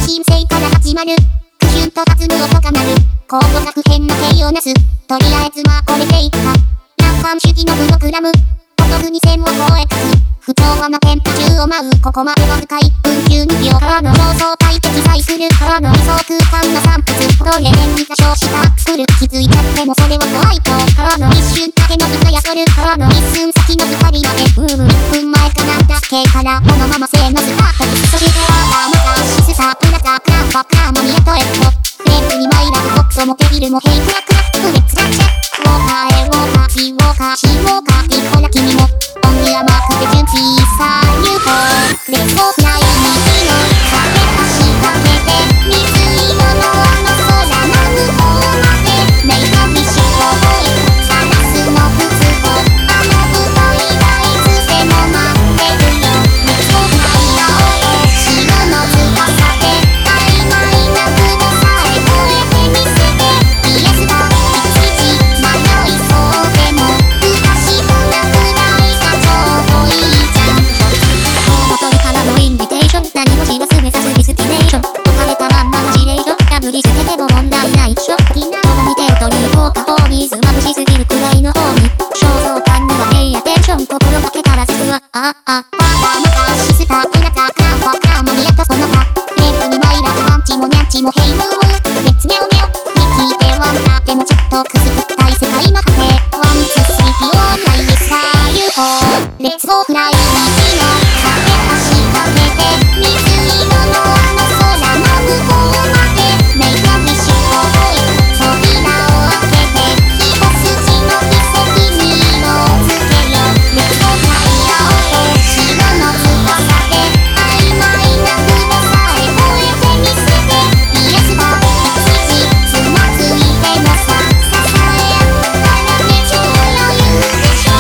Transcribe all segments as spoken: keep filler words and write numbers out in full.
申請から始まる。クシュンと弾む音が鳴る。コードが不変な形をなす。とりあえずまあこれでいっか。楽観主義のプログラム。お得に線を超え書く。不調和なテンポ中を舞う。ここまでわずかいっぷんじゅうにびょうからの妄想体的サイクルからの理想空間な散発。ほどれんに多少した作る。気づいちゃってもそれはホワイトからの一瞬だけの歌やそるからの一寸先の光まで。うーんいっぷんまえかなんだっけからこのまませーのスタート。そしてはまたシスタープラザークラファカーマニアとエット。レープにマイラブボクソもテビルもヘイクラクラフレッツガチェ。ウォーカーへウォーカーシーウォーカーシーウォーカーってほら君もオンリアマークで準備さあユーフォーレッツゴーフライ虹の風橋かけて水色のあの空な向こうまでメイクアップしようガラスの靴とあの太い台いつでも待ってるよレッツゴーフライ青と白の翼で曖昧な雲さえ越えてみせてイエスだいちいち迷いそうでも不確かなくらいがちょうどいいじゃんコウノトリからのインビテーション何も知らず目指すディスティネーション置かれたまんまの指令書破り捨てても問題ないっしょどう見てるという効果法に水まぶしすぎるくらいの方に肖像感にはペイアテンション心がけたら実はああバーバーのシスタープラザークラファーカーマニアとその他レープにマイラブワンチもニャンチもヘイムーレッツニャオニャオに聞いてワンダーでもちょっとくすぐったい世界の果てワンツースリーピオーナイスさあ ユーフォーレッツゴーフライ虹の架け橋かけて水色のあの空の向こうまでメイクアップしよう扉を開けて一筋の奇跡に色をつけようレッツゴーフライ青と白の翼で曖昧な雲さえ越えてみせてイエスだいちいちつまずいてもさ支え合ったらね超余裕でしょ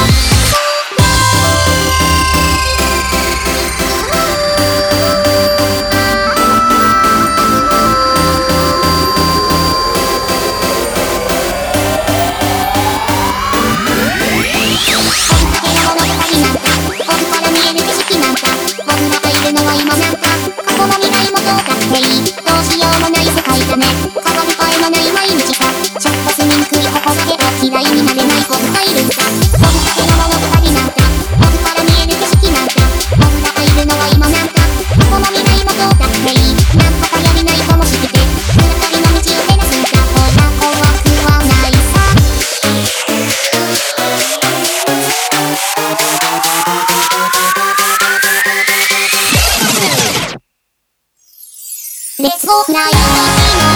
レッツゴーフライ